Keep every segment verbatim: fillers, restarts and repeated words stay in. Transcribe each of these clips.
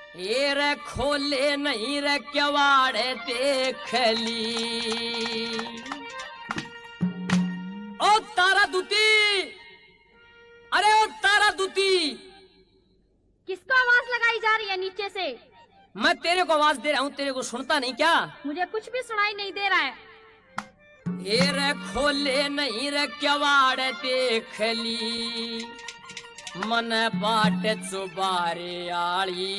ये रे खोले नहीं रे केवाड़ देख ली। ओ तारा दूती, अरे ओ तारा दूती, किसको आवाज लगाई जा रही है नीचे से? मैं तेरे को आवाज दे रहा हूँ, तेरे को सुनता नहीं क्या? मुझे कुछ भी सुनाई नहीं दे रहा है। ये रे खोले नहीं रे केवाड़ देख ली, मन बाट चुबारे आली।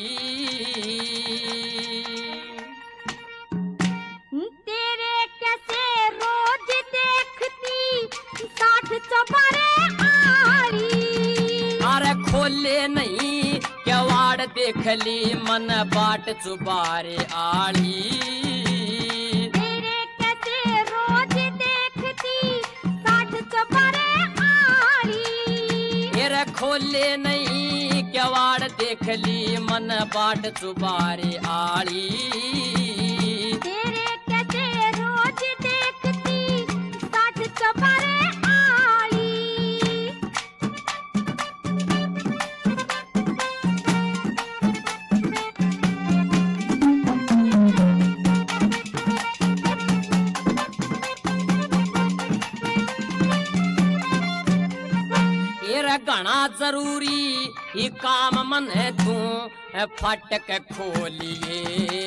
तेरे कैसे रोज देखती साठ चौबारे आली। अरे खोले नहीं केवाड़ देख ली, मन बाट चुबारे आली। तेरे कैसे रोज देखती साठ चौबारे आली। रे खोले नहीं केवाड़ देख ली, मन बाट चुबारे आली। तेरे कैसे रोज देखती साठ चौबारे आली। घना जरूरी ही काम मन तू फटक खोलिए।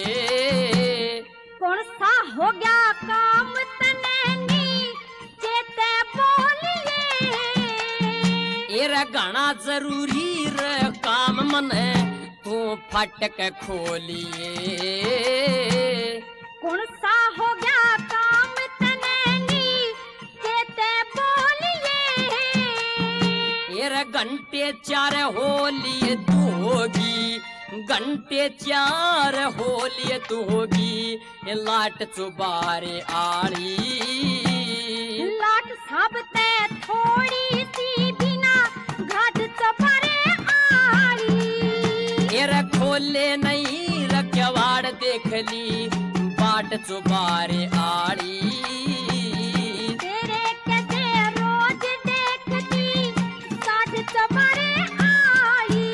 कौन सा हो गया काम तने चेते बोलिए। ये घना जरूरी रे काम मन तू फटक खोलिए। कौन सा हो गया काम तने चेते बोलिए। ये घंटे चार होली तू होगी, घंटे चार होली तू होगी, लाट चुबारे आली। लाट सब ते थोड़ी सी बिना घाट चुबारे आली। ये खोले नहीं रखवाड़ देख ली, बाट चुबारे आली। तेरे कैसे रोज देखती साठ चुबारे आली।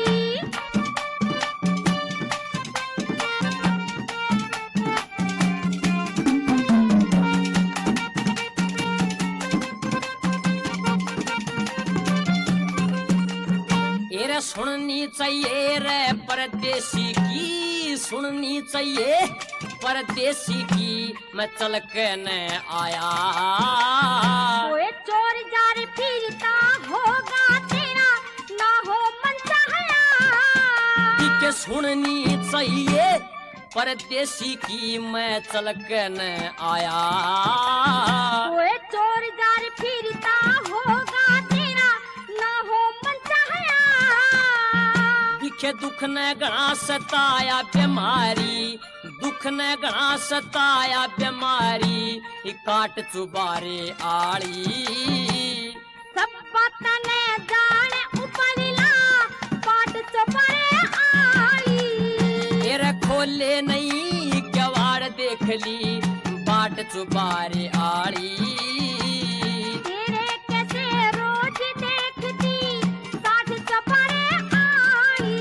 ये सुननी चाहिए रे परदेसी की, सुननी चाहिए परदेसी की, मैं चल के न आया। ओए चोर जार फिरता होगा तेरा ना हो मन चाहया। के सुननी चाहिए परदेसी की, मैं चल के न आया। ओए चोर जार फिरता होगा तेरा ना हो मन चाहया। दिखे दुख ने घना सताया बीमारी, दुख ने घना सताया बीमारी, काट चुबारे आली। सब बात ने जाने उपलिला पाट चुबारे आली। तेरे खोले नहीं केवाड़ देख ली, बाट चुबारे आली। तेरे कैसे रोज देखती साठ चुबारे आली।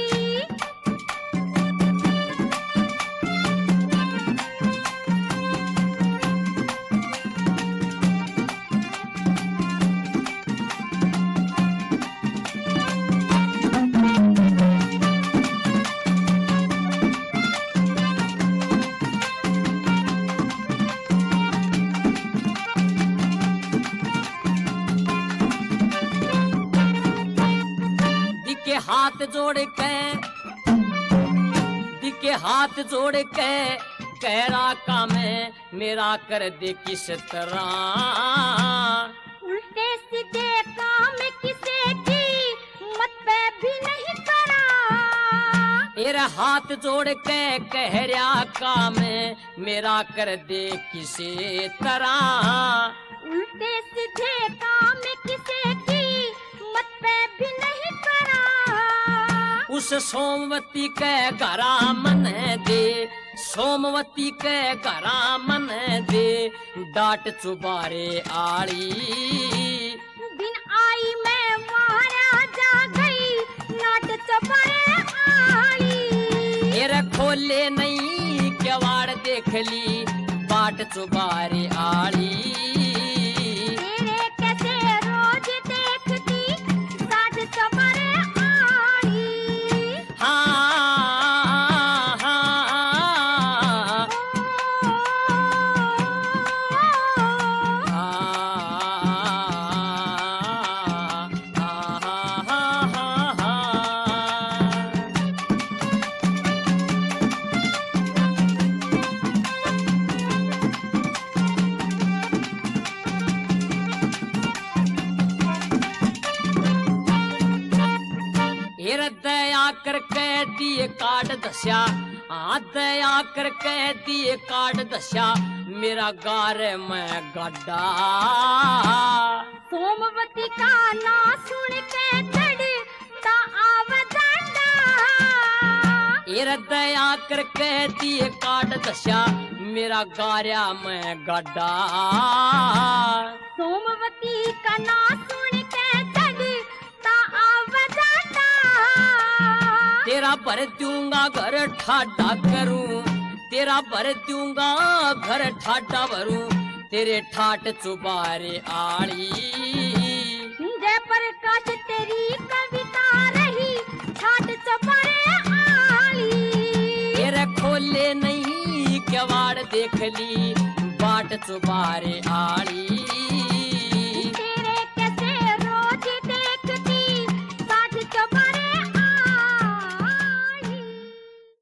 दिखे हाथ जोड़ के, दिखे हाथ जोड़ के, कहरा काम मेरा कर दे किस तरह। उल्टे सीधे काम किसे की मत पे भी नहीं करा। तेरा हाथ जोड़ के कह रहा काम मेरा कर दे किसे तरह। उल्टे सीधे काम किसे की मत पे भी नहीं करा। उस सोमवती के घरा मन दे, सोमवती के घरा मन दे, डाट चुबारे आली। दिन आई मैं मारा जा गई नाट चुबारे आली। खोले नहीं केवाड़ देख ली बाट चुबारे आड़ी तेरे कैसे रोज देखती साठ चौबारे आड़ी हाँ हाँ दया करके दिए काट दस्या हाँ दया करके दिए काट दस्या मेरा गार में गड्ढा सोमवती का ना सुन के चढ़ता आवजांडा ये दया करके दिए काट दस्या मेरा गार्या में गड्ढा सोमवती का ना सुन के चढ़ता आवजांडा तेरा भर दूंगा घर ठाडा करूं तेरा भर दूंगा घर ठाडा भरूं तेरे ठाट चुबारे आड़ी जय प्रकाश तेरी कविता रही ठाट चौबारे आड़ी तेरे खोले नहीं केवाड़ देख ली बाट चुबारे आड़ी